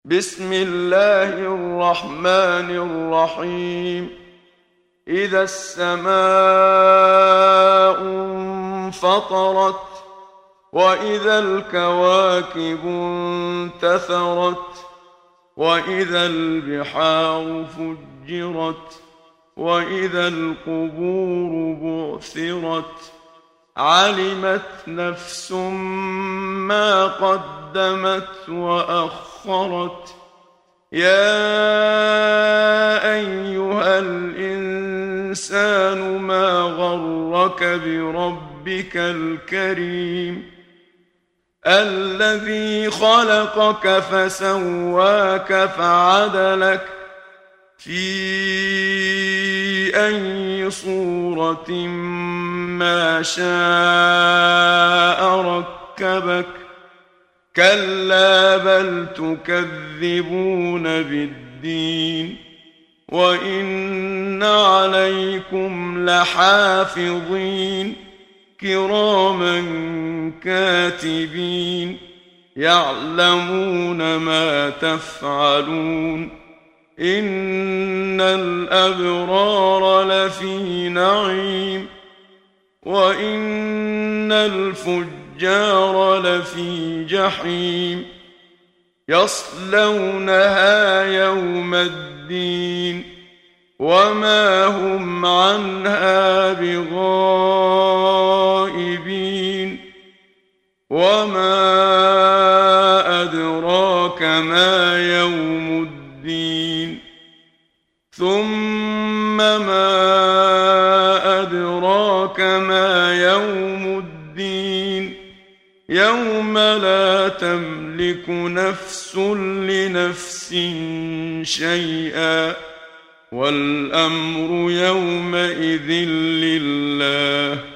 بسم الله الرحمن الرحيم. إذا السماء انفطرت وإذا الكواكب انتثرت وإذا البحار فجرت وإذا القبور بعثرت علمت نفس ما قدمت وأخرت. يا أيها الإنسان ما غرك بربك الكريم الذي خلقك فسواك فعدلك في أي صورة ما شاء ركبك. كلا بل تكذبون بالدين وإن عليكم لحافظين كراما كاتبين يعلمون ما تفعلون. إن الأبرار لفي نعيم وإن الفجار لفي جحيم يصلونها يوم الدين وما هم عنها بغائبين. وما أدراك ما يوم الدين ثم ما أدراك ما يوم الدين يوم لا تملك نفس لنفس شيئا والأمر يومئذ لله.